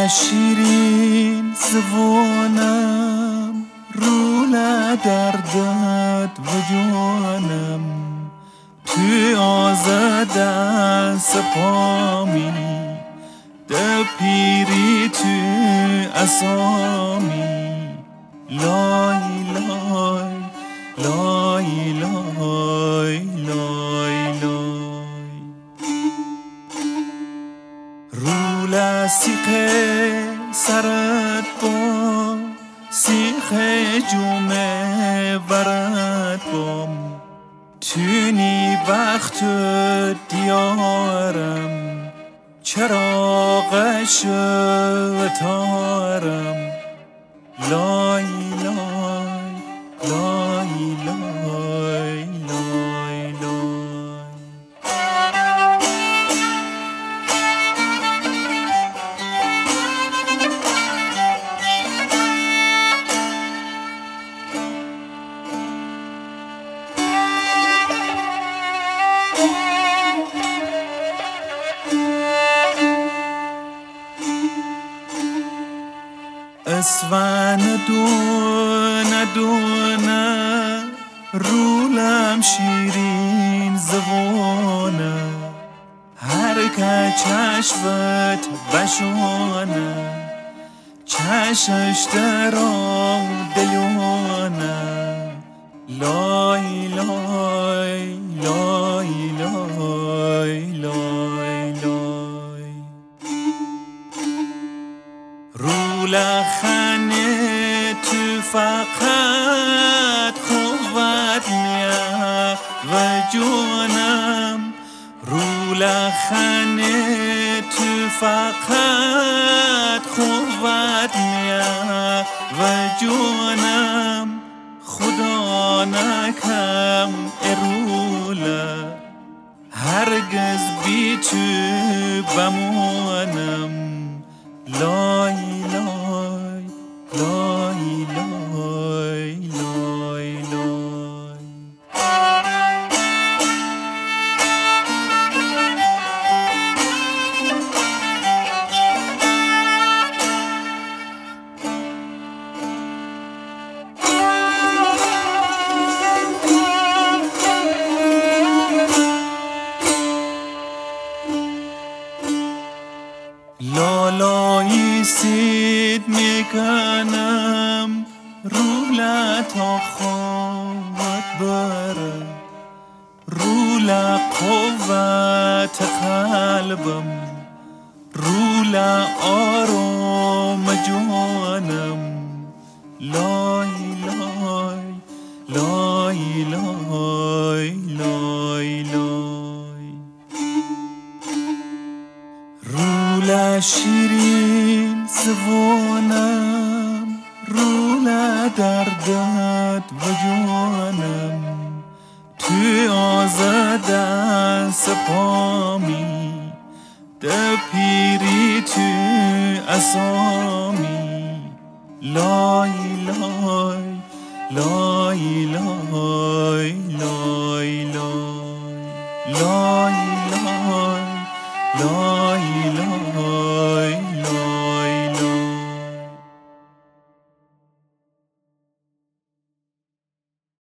شیرین زبانم روله دردت و جانم توی آزاده سپامی ده پیری توی اسامی لای لای لای لای لای لای روله سیخه سرت با سیخه جومه ورد بام تونی وقت دیارم چراغش تارم لای لای لای لای لای لای اسفن دونه دونه رولم شیرین زبانه هر که چشمت بشانه چشش درا دیانه لای لای لای لای لای لای روله خانه تو فقط قوت میه و جونم روله خانه تو فقط قوت میه و جونم خدا نکم اروله هرگز بی تو بمانم لای لای لای لای لای لای لالایی سید میکنم روله تا خواهد بره روله قوت قلبم روله آرام جانم لای لای لای لای لای لای روله شیرین زبانم روله دردت و جانم توی آزاده سپامی ده پیری توی اسامی لای لای لای لای